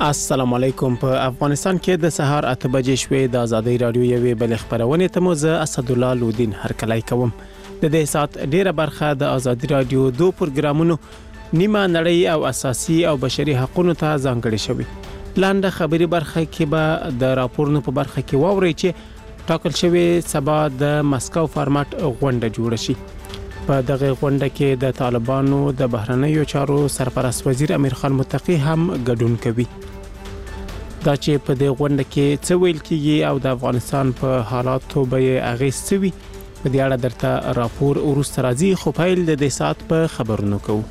السلام علیکم. په افغانستان کې د سهار 8 بجې شوې د ازادي رادیو یوې بل خبرونه ته مو زه اسدالله لودین هرکلی کوم. د دې سات ډیره برخه د ازادي رادیو دو پروګرامونو نیمه نړۍ او اساسي او بشري حقوقو ته ځانګړي شوی. لاندې خبري برخه کې به د راپورونو په برخه کې واوري چې ټاکل شوی سبا د مسکو فارمټ غونډه جوړ شي. په دغه غونډه کې د طالبانو د بهرنیو چارو سرپرست وزیر امیر خان متقی هم ګډون کوي. دا چې په دې غونډه کې څه ویل کیږي او د افغانستان په حالاتو به اغیز سوي په دې اړه درته راپور ورسته راځي. خو پیل د دې سات په خبرونو کوو.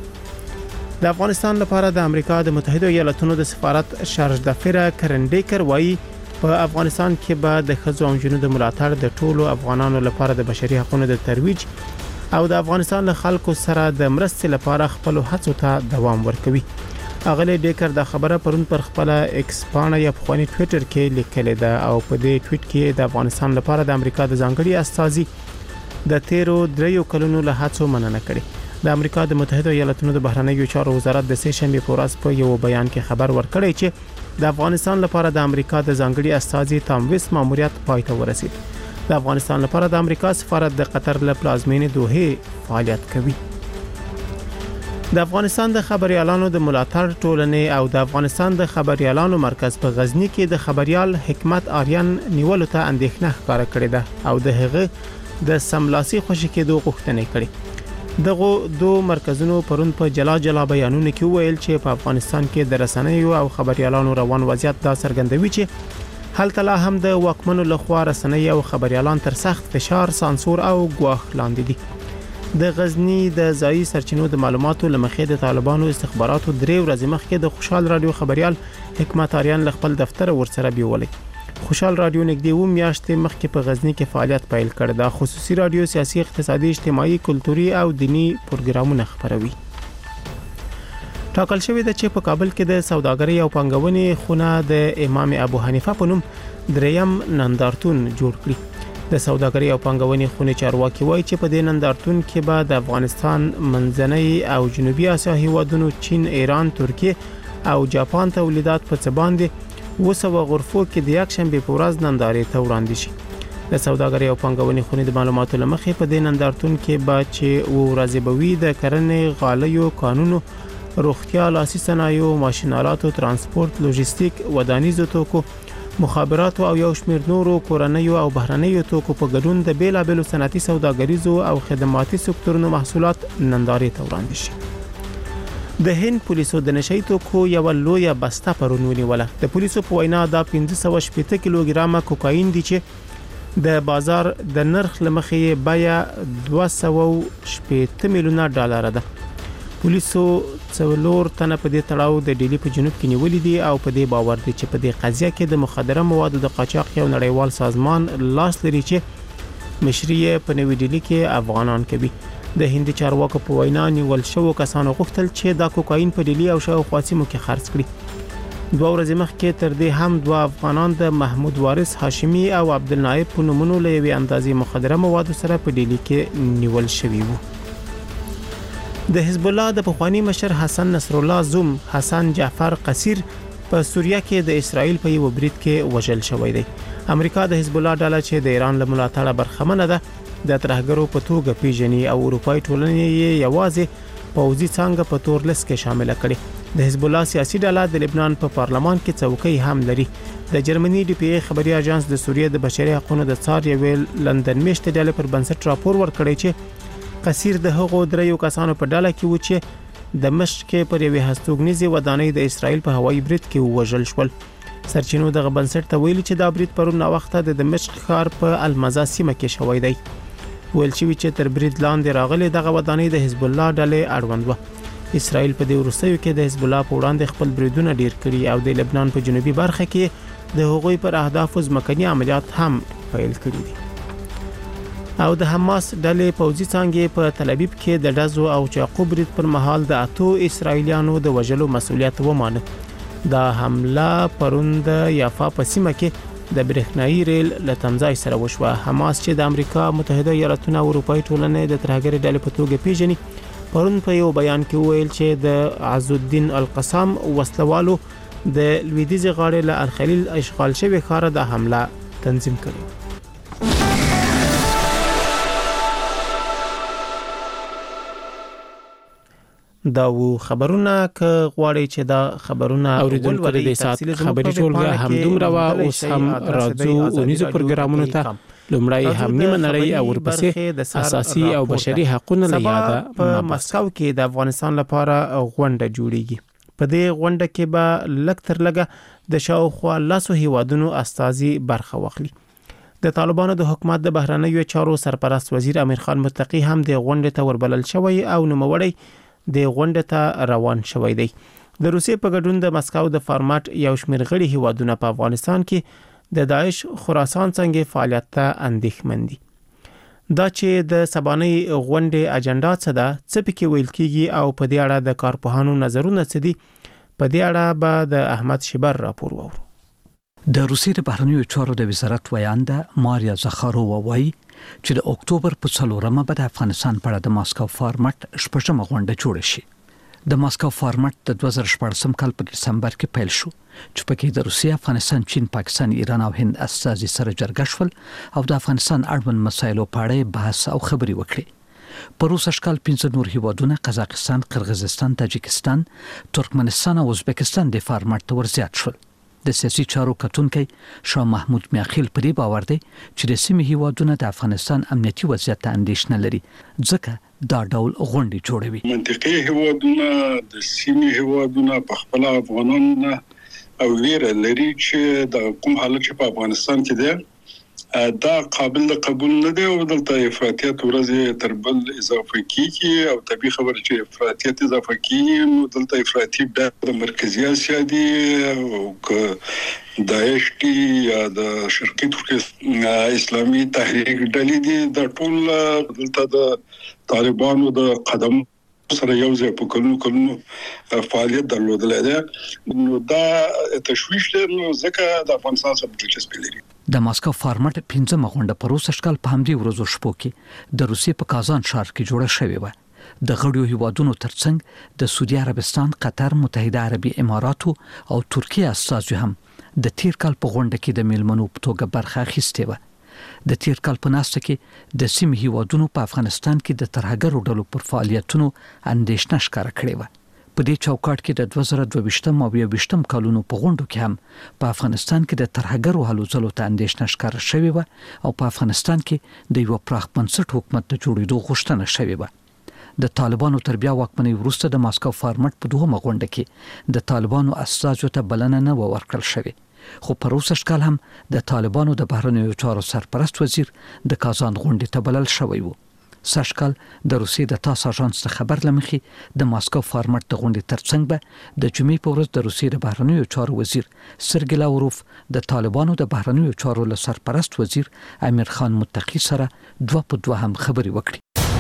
د افغانستان لپاره د امریکا د متحده ایالاتونو د سفارت شارج دافره کرنډیکر وایي په افغانستان کې به د ښځو او جنونو د ملاتړ د ټولو افغانانو لپاره د بشري حقوقو د ترویج او د افغانستان له خلکو سره د مرستې لپاره خپل هڅو ته دوام ورکوي. اغلی ډیکر د خبره پرون پر خپل ایکس پاڼه یا په ټوئیټر کې لیکلې ده او په دې ټویټ کې د افغانستان لپاره د امریکا د ځانګړي استازي د 13 کلونو له هڅو مننه کړې. د امریکا د متحده ایالاتونو د بهرنیو چارو وزارت د سه شنبه په ورځ په یو بیان کې خبر ورکړی چې د افغانستان لپاره د امریکا د ځانګړي استازي تام ویس ماموریت پای ته ورسید. د افغانستان لپاره د امریکا سفارت د قطر له پلازمینې دوحه فعالیت کوي. د افغانستان د خبريالانو د ملاتړ ټولنې او د افغانستان د خبريالانو مرکز په غزنی کې د خبريال حکمت آریان نیولو ته اندېښنه ښکاره کړې ده او د هغه د سملاسي خوشی کېدو غوښتنه کړې. دغه دوه مرکزونو پرون په جلا بیانونه کې ویل چې په افغانستان کې د رسنیو او خبريالانو روان وضعیت دا څرګندوي چې هلته لا هم د واکمنو لخوا رسنۍ او خبريالان تر سخت فشار، سانسور او ګواښ لاندې دي. د غزنی د ځایي سرچینو د معلوماتو لمخې د طالبانو استخباراتو 3 ورځې مخکې د خوشحال رادیو خبريال حکمت آریان خپل دفتر ورسره بیولې. خوشحال رادیو نږدې و میاشتې مخکې په غزنی کې فعالیت پیل کړ. دا خصوصي رادیو سیاسي، اقتصادي، اجتماعي، کلتوري او دینی پروګرامونه خبروي. ټاکل شوی دی چې په کابل کې د سوداګرۍ او پانګونې خونه د امام ابو حنیفه په نوم دریم نندارتون جوړ کړي. د سوداګرۍ او پانګونې خونې چارواکي وایي چې په دې نندارتون کې به د افغانستان، منځنۍ او جنوبي اسیا هیوادونو، چین، ایران، ترکیه او جاپان تولیدات په څه باندې 200 غرفو کې د یک شنبه په ورځ نندارې ته وړاندې شي. د سوداګرۍ او پانګونې خونې د معلوماتو لمخې په دې نندارتون کې به چې ورځې بوي د کرنې، غالیو، قانونو، روغتیا، لاسي صنایعو، ماشینالاتو، ترانسپورت، لوجستیک، ودانیزو توکو، مخابرات او یو شمېر نورو کورنیو او بهرنیو توکو په ګډون د بیلابېلو صنعتي، سوداګریزو او خدماتي سکتورونو محصولات نندارې ته وړاندې شي. د هند پولیسو د نشئی توکو یو لویه بسته پرون ونیوله. د پولیسو په وینا دا 1570 کیلوګرامه کوکاین دي چې د بازار د نرخ لمخې بیه 280 میلیونه ډالر ده. پولیسو څلور تنه په دې تړاو د ډیلی په جنوب کې نیولې دي او په دې باور دي چې په دې قضیه کې د مخدره موادو د قاچاق یو نړیوال سازمان لاس لري چې مشري په نوې ډیلی کې افغانان کوي. د هندي چارواکو په وینا نیول شوو کسانو غوښتل چې دا کوکاین په ډیلی او شاوخوا سیمو کې خرڅ کړي. 2 ورځې مخکې تر دې هم 2 افغانان د محمود وارث هاشمی او عبدالنائب په نومونو له یوې اندازې مخدره موادو سره په ډیلی کې نیول شوي وو. د حزب الله د پخوانی مشر حسن نصر الله زوم حسن جعفر قصیر په سوریه کې د اسرائیل په یو برید کې وژل شوی دی. امریکا د حزب الله ډله چې د ایران له ملاتړه برخمنه ده د ترهګرو په توګه پیژني او اروپای ټولنې یې یوازې پوځي څنګه په تور لیست کې شامل کړي. د حزب الله سیاسي ډله د لبنان په پارلمان کې څوکۍ هم لري. د جرمني ډي پی ای خبري اژانس د سوریه د بشري حقوقو د څار یو لندن میشته ډله پر بنسټ راپور ورکړی چې قصیر د هغو 3 کسانو په ډله کې و چې د مشق پر یوې هستوګنیزې ودانۍ د اسرائیل په هوایي برید کې وژل شول. سرچینو دغه بنسټ ته ویلي چې دا برید پرون وخته د دمشق ښار په المزا سیمه کې شوی دی. ویل شوی چې تر برید لاندې راغلي دغه ودانۍ د حزب الله ډلې اړوند و. اسرائیل په دې وروستیو کې د حزب الله په وړاندې خپل بریدونه ډیر کړي او د لبنان په جنوبي برخه کې د هغوی پر اهدافو ځمکني عملیات هم پیل کړي دي. او د حماس ډلې پوځي څانګې په تل ابیب کې د ډزو او چاقو برید پر مهال د 8 اسرایلیانو د وژلو مسؤلیت ومانه. دا حمله پرون د یافا په سیمه کې د برېښنايي ریل له تمځای سره وشوه. حماس چې د امریکا متحده ایالاتونو او اروپای ټولنې د ترهګرۍ ډلې په توګه پیژني پرون په یو بیان کې ویل چې د عز الدین القسام وسلوالو د لویدیځ غاړې له الخلیل اشغال شوی ښار د حمله تنظیم کړی. دا و خبرونه ک غواړي چې دا خبرونه اوریدونکو د سات خبري ټولګه همدومره وا اوس هم راځو اونیزو پروګرامونو ته لومړی هم نیمه نړۍ او ورپسې اساسي او بشري حقوقو له یاده په مسکو کې د افغانستان لپاره غونډه جوړیږي. په دې غونډه کې به لکتر لګه د شاوخوا لاسو هیوادونو استازي برخه واخلي. د طالبانو د حکومت د بهرنیو چارو سرپرست وزیر امیر خان متقی هم د غونډې ته وربلل شوی او نوموړی د غونډې ته روان شوی دی. د روسیې په ګډون د مسکو د فارمټ یو شمېر غړي هیوادونه په افغانستان کې د داعش خراسان څنګه فعالیت ته اندېښمن دي. دا چې د سبانۍ غونډې اجنډا څه ده، څه پکې ویل کیږي او په دې اړه د کارپوهانو نظرونه څه دي، په دې اړه به د احمد شبر راپور وورو. د روسیې د بهرنیو چارو د وزارت ویانده ماریا زخارووا وایي چې د اکتوبر په 4مه به د افغانستان په اړه د ماسکو فارمټ شپږمه غونډه جوړه شي. د ماسکو فارمټ د 2014 کال په دسمبر کې پیل شو چې پکې د روسیې، افغانستان، چین، پاکستان، ایران او هند استازي سره جرګه شول او د افغانستان اړوند مسایلو په اړه بحث او خبري وکړي. په روس اشکال 15 نور هیوادونه قزاقستان، قرغیزستان، تاجکستان، ترکمنستان او ازبکستان د فارمټ ته ورزیات شول. د سیاسي چارو کتونکي شاه محمود میاخیل پرې باور دی چې د سیمې هیوادونه د افغانستان امنیتي وضعیت ته اندېښنه لري، ځکه دا ډول غونډې جوړوي. منطقي هیوادونه د سیمې هیوادونه په خپل افغانانو او ویره لري چې د کوم حالت چې په افغانستان کې دی دا قابل قبول نه دی او دلته افراطیت ورځ تر بل اضافه کیږي او طبي خبر چې افراطیت اضافه کیږي نو دلته افراطی د مرکزی اسیا دی او داعش کی یا د شرقي ترکیه اسلامي تحریک ډلې دي د ټول دلته د طالبانو د قدم سره یو ځای په کلونو فعالیت درلودل دي نو دا تشویش نو ځکه د افغانستان سره دلچسپي لري. د ماسکو فارمټ 15مه غونډه په روس اشکال په همدې ورځو شپو کې د روسیې په کازان ښار کې جوړه شوې و. د غړیو هیوادونو ترڅنګ د سعودي عربستان، قطر، متحده عربي اماراتو او ترکیه استازي هم د تیر کال په غونډه کې د میلمنو په توګه برخه اخیستې و. د تیر کال په ناسته کې د سیمې هیوادونو په افغانستان کې د ترهګرو ډلو پر فعالیتونو اندېښنه ښکاره کړې و. په دې چوکاټ کې د 2022 او 2023 کلونو په غونډو کې هم په افغانستان کې د ترهګرو هلو ځلو ته اندېښنه ښکاره شوې و او په افغانستان کې د یو پراخ بنسټ حکومت د جوړېدو غوښتنه شوې و. د طالبانو تر بیا واکمنۍ وروسته د ماسکو فارمټ په 2مه غونډه کې د طالبانو استازو ته بلنه نه ورکړل شوې، خو په روس اشکال هم د طالبانو د بهرنیو چارو سرپرست وزیر د کازان غونډې ته بلل شوی و. ساشکال د روسیې د تاس اژانس څخه خبر لمخې د ماسکو فارمټ د غونډې ترڅنګ به د جمعې په ورځ د روسیې د بهرنیو چارو وزیر سرګی لاوروف د طالبانو د بهرنیو چارو له سرپرست وزیر امیر خان متقی سره 2 په 2 هم خبري وکړي.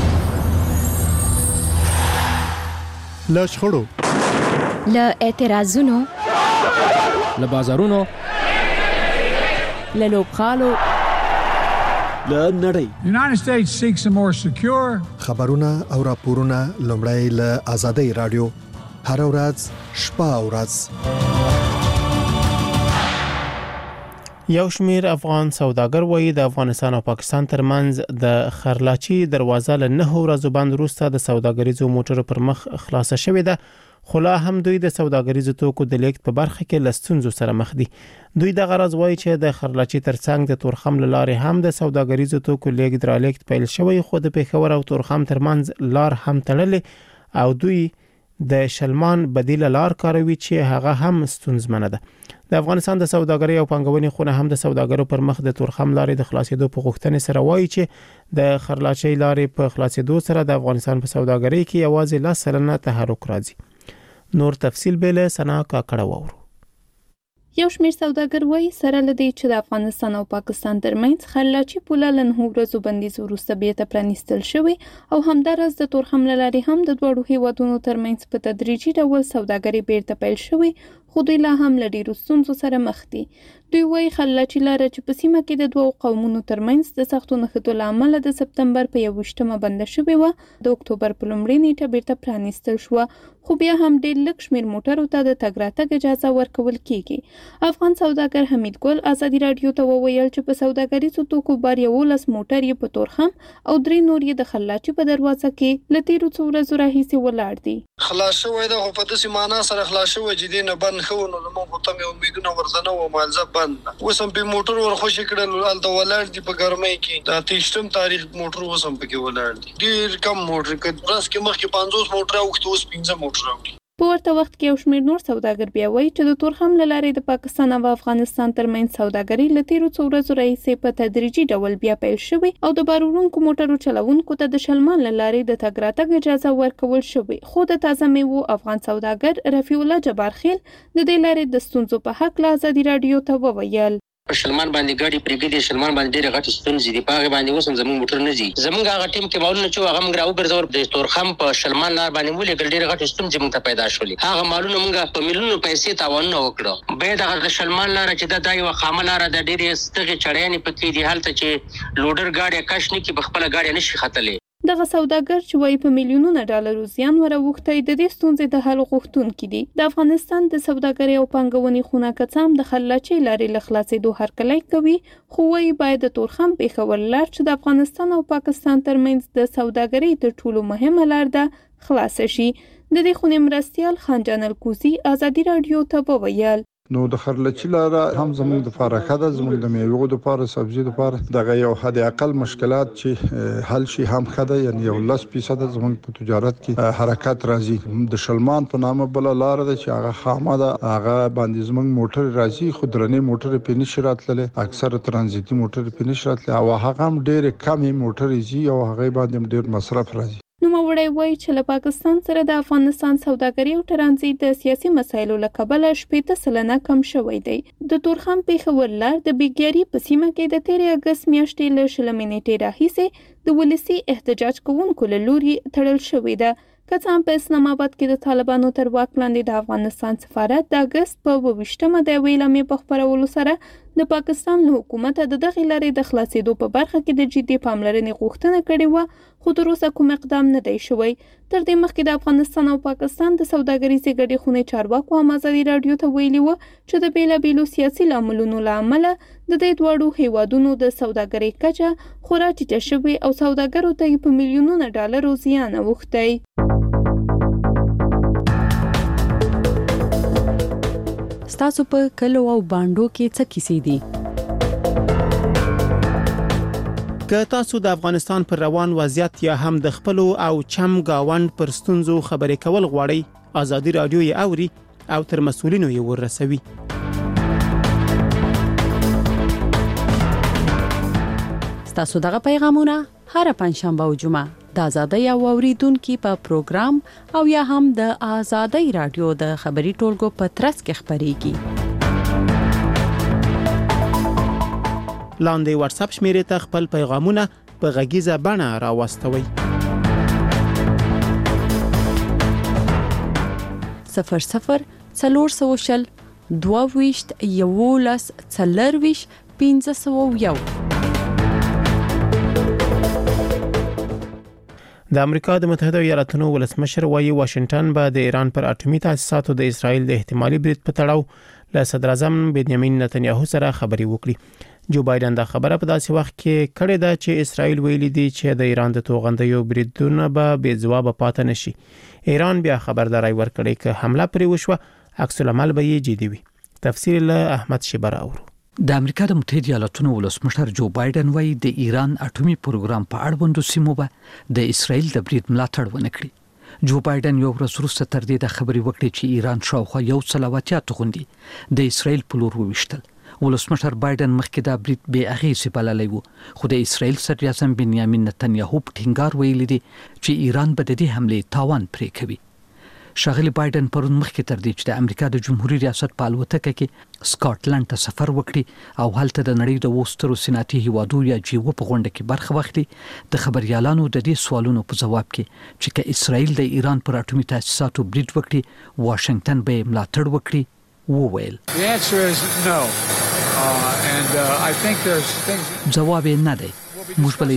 له شخړو، له اعتراضونو، له بازارونو، له لوبغالو، له نړۍ. The United States seeks a more secure خبرونه او راپورونه لومړی له آزادۍ رادیو هر ورځ شپه او ورځ. یو شمیر افغان سوداګر وایي د افغانستان او پاکستان ترمنځ د خرلاچي دروازه له 9 ورځو بند وروسته د سوداګریزو موټرو پر مخ خلاصه شوې ده، خو لا هم دوی د سوداګریزو توکو د لیږد په برخه کې له ستونزو سره مخ دي. دوی د غرض وایي چې د خرلاچي ترڅنګ د تورخم لارې هم د سوداګریزو توکو لیږد را لیږد پیل شوی، خو د پیښور او تورخم ترمنځ لار هم تړلې او دوی د شلمان بدیل لار کاروي چې هغه هم ستونزمنه ده. د افغانستان د سوداګرۍ او پنګونې خونه هم د سوداګرو پر مخ د تورخم لارې د خلاصېدو په غوښتنې سره وایي چې د خرلاچي لارې په خلاصېدو سره د افغانستان په سوداګرۍ کې یوازې 10% تحرک راځي. نور تفصیل به له سنا کاکړه وورو. یو شمېر سوداګر وایي سره لدی چې د افغانستان او پاکستان ترمنځ خرلاچي پوله له 9 ورځو بندیز وروسته بیرته پرانیستل شوی او همدارس د تورخم لارې هم د دوړو هیوادونو ترمنځ په تدریجي ډول سوداګري بیرته پیل شوی، خو دوی لا هم له ډېرو ستونزو سره مخ دي. دوی وایي خللاچي لاره چې په سیمه کې د دوو قومونو ترمنځ د سختو نښتو له امله د سپتمبر په 21مه بنده شوې وه، د اکتوبر په لومړۍ نیټه بیرته پرانیستل شوه، خو بیا هم ډېر لږ شمېر موټرو ته د تګ راتګ اجازه ورکول کیږي. افغان سوداګر حمید ګل ازادي راډیو ته وویل چې په سوداګریزو توکو بار 11 موټر یې په تورخم او 3 نور یې د خللاچي په دروازه کې له تیرو څو ورځو راهیسې ولاړ دي. خلاص شوی دا خو په داسې معنا سره خلاص شوی چې دې نه بند ښه و، نو زموږ خو تمې امیدونه ورته نه وه، مالزه بند ده. اوس هم پې موټر ورخوشي کړل، هلته ولاړ دي په ګرمۍ کې. د 28 تاریخ موټر اوس هم پکې ولاړ دي، ډېر کم موټر. که ورځ کې مخکې 50 موټر اوښتي، اوس 15 موټر اوښتي. په ورته وخت کې یو شمېر نور سوداګر بیا وایي چې د تورخم له لارې د پاکستان او افغانستان ترمنځ سوداګري له تیرو څو ورځو راهیسې په تدریجي ډول بیا پیل شوې او د بار وړونکو موټرو چلوونکو ته د شلمان له لارې د تګ راتګ اجازه ورکول شوې. خو د تازه میوو افغان سوداګر رفیع الله جبارخیل د دې لارې د ستونزو په حق له ازادي راډیو ته وویل. په شلمان باندې ګاډي پرېږدي، شلمان باندې ډېرې غټې ستونزې دي، په هغې باندې اوس هم زموږ موټر نه ځي. زموږ هغه ټیم کې مالونه چې هغه موږ راوګرځول د تورخم په شلمان لار باندې ولېږل، ډېرې غټې ستونزې موږ ته پیدا شولې. هغه مالونه موږ په میلیونو پیسې تاوانونه وکړه. بیا دغه د شلمان لاره چې دا یوه خامه لاره ده، ډېرې ستغې چړیانې پکې دي، هلته چې لوډر ګاډی کش نه کړي، په خپله ګاډی نه شي ختلی. دغه سوداګر چې وایي په میلیونونو ډالرو زیان وراوښتی، د دې ستونزې د حل غوښتونکي دي. د افغانستان د سوداګرۍ او پانګونې خونه که څه هم د خللاچۍ لارې له خلاصېدو هرکلی کوي، خو وایي باید د تورخم پېښور لار چې د افغانستان او پاکستان ترمنځ د سوداګرۍ تر ټولو مهمه لار ده خلاصه شي. د دې خونې مرستیال خانجان الکوزي ازادي راډیو ته وویل. نو د خرلچي لاره هم زموږ د لپاره ښه ده، زموږ د میوو د لپاره، سبزي د لپاره دغه یو حد اقل مشکلات چې حل شي هم ښه ده. یعنې یو 10% زموږ په تجارت کې حرکت راځي. د شلمان په نامه بل لار ده چې هغه خامه ده، هغه باندې زموږ موټر راځي، خو درنې موټر په نشي راتللی، اکثره ترانزیتي موټر په نشي راتللی، او هغه هم ډېر کم موټر ځي او هغه باندې ډېر مصرف راځي. نوموړی وایي چې له پاکستان سره د افغانستان سوداګري او ترانزیت د سیاسي مسایلو له کبله 80% کم شوی دی. د تورخم پېښور لار د بیګیاري په سیمه کې د 13 اګست میاشتې له 20 نیټې راهیسې د ولسي احتجاج کوونکو له لوري تړل شوې ده. که څه هم په اسلام آباد کې د طالبانو تر واک لاندې د افغانستان سفارت د اګست په 22مه د یوې اعلامیې په خپرولو سره د پاکستان له حکومته د دغې لارې د خلاصېدو په برخه کې د جدي پاملرنې غوښتنه کړې وه، خو تر اوسه کوم اقدام نه دی شوی. تر دې مخکې د افغانستان او پاکستان د سوداګریزې ګډې خونې چارواکو هم ازادي راډیو ته ویلي وه چې د بېلابېلو سیاسي لاملونو له امله د دې دواړو هیوادونو د سوداګرۍ کچه خورا ټیټه شوې او سوداګرو ته یې په میلیونونو ډالرو زیان اوښتی. ستاسو په کلو او بانډو کې څه کیسې دي؟ که تاسو د افغانستان پر روان وضعیت یا هم د خپلو او چم گاوند پر ستونزو خبرې کول غواړئ، ازادي راډیو یې اوري او تر مسؤلینو یې ورسوي. ستاسو دغه پیغامونه هر پنځشنبه او جمعه د ازادۍ او اوریدونکو په پروګرام او یا هم د ازادۍ رادیو د خبري ټولګو په ترڅ کې خبريږي. لاندې واتس اپ شمیرې ته خپل پیغامونه په غږیزه بڼه راوستوئ. 00 400 22 11 40 501. د امریکا د متحده ایالاتونو ولسمشر وایي واشنگټن به د ایران پر اټومي تاسیساتو د اسرائیل د احتمالي برید په تړاو له صدر اعظم بنیامین نتنیاهو سره خبري وکړي. جو بایدن دا خبره په داسې وخت کې کړې ده چې اسرائیل ویلي دی چې د ایران د توغندیو بریدونه به بې ځواب پاتې نشي. ایران بیا خبرداري ورکړې چې حمله پرې وشوه، عکس العمل به یې جدي وي. تفصیل له احمد شیبر اورو. د امریکا د متحده ایالاتونو ولسمشر جو بایدن وایي د ایران اټومي پروګرام په اړوندو سیمو به د اسرائیل د برید ملاتړ ونه کړي. جو بایدن یو ورځ وروسته تر دې د خبرې وکړې چې ایران شاوخوا 180 غونډې د اسرائیل په لور وویشتل. ولسمشر بایدن مخکې دا برید بې اغېزې بللی و، خو د اسرائیل صدر اعظم بنیامین نتنیاهو په ټینګار ویلي دی چې ایران به د دې حملې تاوان پرې کوي. شاغلی بایدن پرون مخکې تر دې چې د امریکا د جمهوریت ریاست په الوتکه کې سکاټلند ته سفر وکړي او هلته د نړۍ د وسترو سناتي هیوادو یا جیو په غونډه کې برخه واخلي، د خبريالانو د دې سوالونو په جواب کې چې که اسرائیل د ایران پر اټومي تاسیساتو برید وکړي، واشنگټن به ملاتړ وکړي، وویل The answer is no. And I think there's things جواب نه دی موږ به